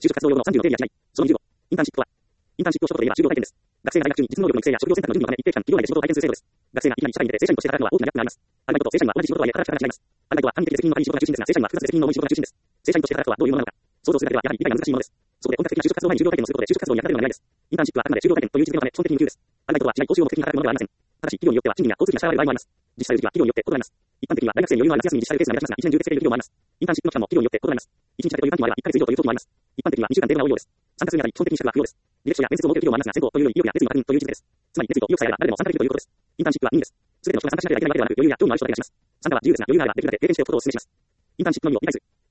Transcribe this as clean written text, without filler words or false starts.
就職活動用の30の定義や違い。その25。インターンシップとは、インターンシップを一言で言えば就業体験です。学生が大学中に実務能力の育成や職業選択の準備のため一定期間企業内で仕事を体験する制度です。学生がいきなり社会に出て正社員として働くのは大きなギャップがあります。アルバイトと正社員は同じ仕事とはいえ働き方が違います。アルバイトは短期的責任の軽い仕事が中心ですが、正社員は複雑で責任の重い仕事が中心です。正社員として働くとはどういうものなのか。想像するだけではやはり理解が難しいものです。そこで本格的な就職活動前に就業体験をすることで就職活動に役立てるのがないです。インターンシップはあくまで就業体験という位置づけのため基本的に有給です。アルバイトは違い報酬を目的に働くものではありません。ただし、企業によっては賃金や交通費が支払われる場合もあります。実際の時期は企業によって異なります。一般的には大学生に余裕のある夏休みに実施されるケースが目立ちますが、一年中で続けている企業もあります。インターンシップの期間も企業によって異なります。一日だけという短期もあれば1ヶ月以上という長期もあります。一般的には2週間程度が多いようです。参加するにあたり基本的に資格は不要です。履歴書や面接を設ける企業もありますが、選考というより意欲や熱意の確認という位置づけです。つまり熱意と意欲さえあれば誰でも参加できるということです。インターンシップは任意です。すべての人が参加しなければいけないわけではなく、余裕や興味のある人だけがします。参加は自由ですが、余裕があればできるので経験しておくことをお勧めします。インターンシップのみを理解する。